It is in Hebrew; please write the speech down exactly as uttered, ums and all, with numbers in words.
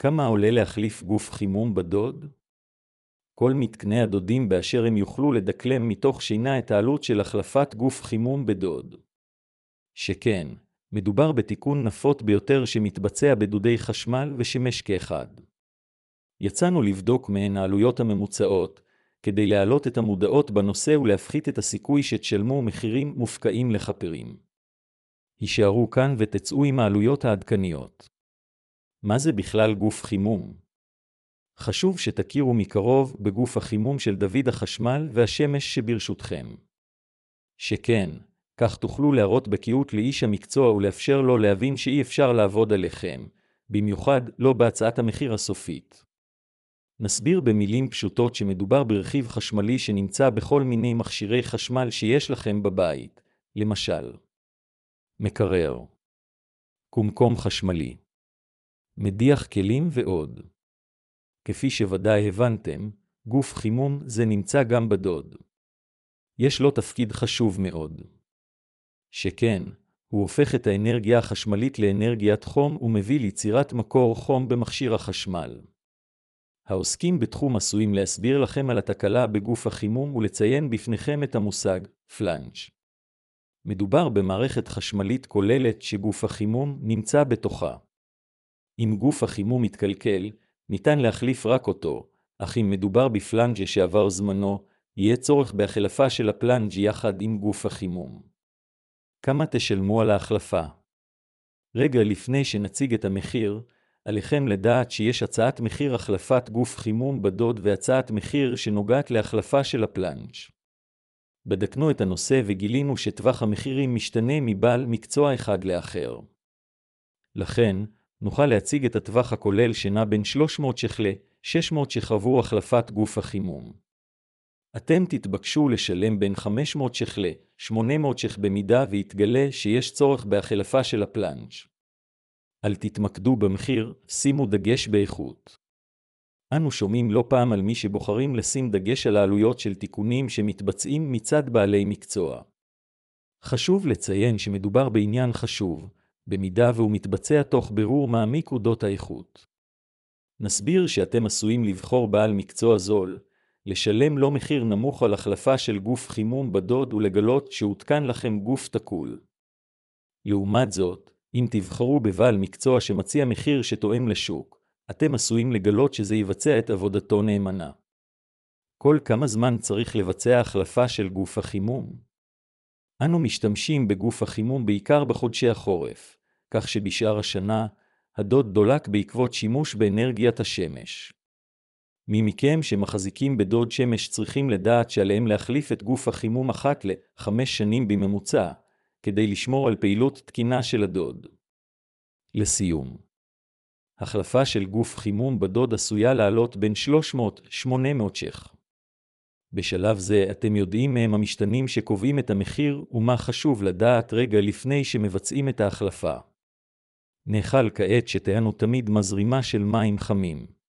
כמה עולה להחליף גוף חימום בדוד? כל מתקני הדודים באשר הם יוכלו לדקלם מתוך שינה את העלות של החלפת גוף חימום בדוד. שכן, מדובר בתיקון נפוץ ביותר שמתבצע בדודי חשמל ושמש כאחד. יצאנו לבדוק מהן העלויות הממוצעות, כדי להעלות את המודעות בנושא ולהפחית את הסיכוי שתשלמו מחירים מופקעים לחפרים. הישארו כאן ותצאו עם העלויות העדכניות. מה זה בכלל גוף חימום? חשוב שתכירו מקרוב בגוף החימום של דוד החשמל והשמש שברשותכם. שכן, כך תוכלו להראות בקיאות לאיש המקצוע ולאפשר לו להבין שאי אפשר לעבוד עליכם, במיוחד לא בהצעת המחיר הסופית. נסביר במילים פשוטות שמדובר ברכיב חשמלי שנמצא בכל מיני מכשירי חשמל שיש לכם בבית, למשל מקרר, קומקום חשמלי, מדיח כלים ועוד. כפי שוודאי הבנתם, גוף חימום זה נמצא גם בדוד. יש לו תפקיד חשוב מאוד. שכן, הוא הופך את האנרגיה החשמלית לאנרגיית חום ומביא ליצירת מקור חום במכשיר החשמל. העוסקים בתחום עשויים להסביר לכם על התקלה בגוף החימום ולציין בפניכם את המושג פלנג'. מדובר במערכת חשמלית כוללת שגוף החימום נמצא בתוכה. אם גוף החימום מתקלקל, ניתן להחליף רק אותו, אך אם מדובר בפלנג' שעבר זמנו, יהיה צורך בהחלפה של הפלנג' יחד עם גוף החימום. כמה תשלמו על ההחלפה? רגע לפני שנציג את המחיר, עליכם לדעת שיש הצעת מחיר החלפת גוף חימום בדוד והצעת מחיר שנוגעת להחלפה של הפלנג'. בדקנו את הנושא וגילינו שטווח המחירים משתנה מבעל מקצוע אחד לאחר. לכן, נוכל להציג את הטווח הכולל שנע בין שלוש מאות ש"ח ל-שש מאות ש"ח עבור החלפת גוף החימום. אתם תתבקשו לשלם בין חמש מאות ש"ח ל-שמונה מאות ש"ח במידה והתגלה שיש צורך בהחלפה של הפלנג'. אל תתמקדו במחיר, שימו דגש באיכות. אנו שומעים לא פעם על מי שבוחרים לשים דגש על העלויות של תיקונים שמתבצעים מצד בעלי מקצוע. חשוב לציין שמדובר בעניין חשוב, במידה והוא מתבצע תוך בירור מעמיק אודות האיכות. נסביר שאתם עשויים לבחור בעל מקצוע זול, לשלם לא מחיר נמוך על החלפה של גוף חימום בדוד ולגלות שהותקן לכם גוף תקול. לעומת זאת, אם תבחרו בבעל מקצוע שמציע מחיר שתואם לשוק, אתם עשויים לגלות שזה יבצע את עבודתו נאמנה. כל כמה זמן צריך לבצע החלפה של גוף החימום? אנו משתמשים בגוף החימום בעיקר בחודשי החורף, כך שבשאר השנה, הדוד דולק בעקבות שימוש באנרגיית השמש. מי מכם שמחזיקים בדוד שמש צריכים לדעת שעליהם להחליף את גוף החימום אחת לחמש שנים בממוצע, כדי לשמור על פעילות תקינה של הדוד. לסיום, החלפה של גוף חימום בדוד עשויה לעלות בין שלוש מאות לשמונה מאות ש"ח. בשלב זה אתם יודעים מהם המשתנים שקובעים את המחיר ומה חשוב לדעת רגע לפני שמבצעים את ההחלפה. נאכל כעת שתהיינו תמיד מזרימה של מים חמים.